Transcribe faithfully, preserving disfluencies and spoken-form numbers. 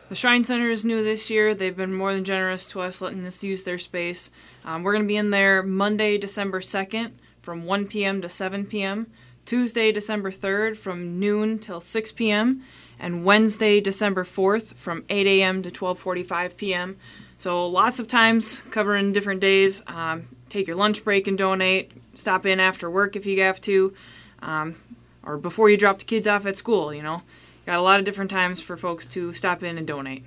The Shrine Center is new this year. They've been more than generous to us letting us use their space. Um, we're going to be in there Monday, December second from one p.m. to seven p.m., Tuesday, December third from noon till six p.m., and Wednesday, December fourth from eight a.m. to twelve forty-five p.m. So lots of times covering different days. Um, take your lunch break and donate. Stop in after work if you have to, um, or before you drop the kids off at school, you know. Got a lot of different times for folks to stop in and donate.